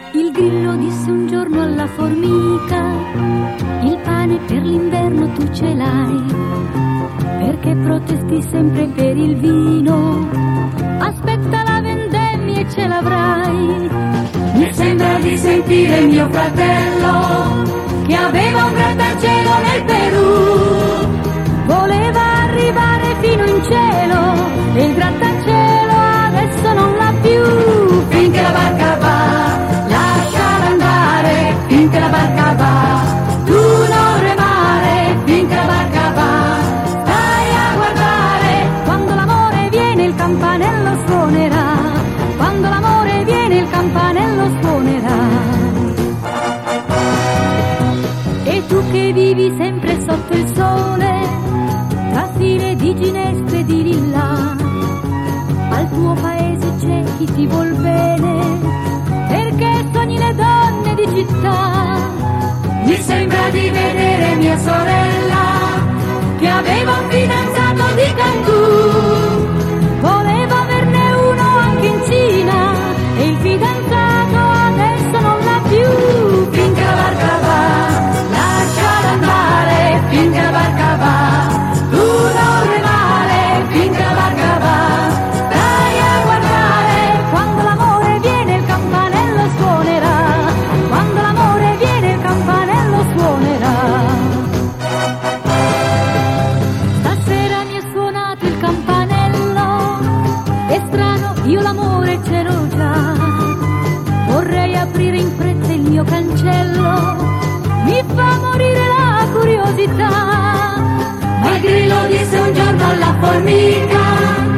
Il grillo disse un giorno alla formica: il pane per l'inverno tu ce l'hai, perché protesti sempre per il vino? Aspetta la vendemmia e ce l'avrai. Mi sembra di sentire mio fratello che aveva un grattacielo nel Perù. Voleva arrivare fino in cielo e il grattacielo adesso non l'ha più. Finché la barca va, lasciala andare, finché la barca va, tu non remare, finché la barca va, stai a guardare, quando l'amore viene il campanello suonerà, quando l'amore viene il campanello suonerà. E tu che vivi sempre sotto il sole, tra file di ginestre e di lilla, al tuo paese c'è chi ti vuol bene, perché sogni le donne di città. Mi sembra di vedere mia sorella che aveva un fidanzato di Cantù, voleva averne uno anche in Cina e il fidanzato adesso non l'ha più. Finché la barca va, lasciala andare, finché la barca va, tu non remare, finché la barca va, stai a guardare, quando l'amore viene il campanello suonerà, quando l'amore viene il campanello suonerà. Stasera mi è suonato il campanello, è strano, io l'amore ce l'ho già, vorrei aprire in fretta il mio cancello, mi fa morire la curiosità. Ma il grillo disse un giorno alla formica: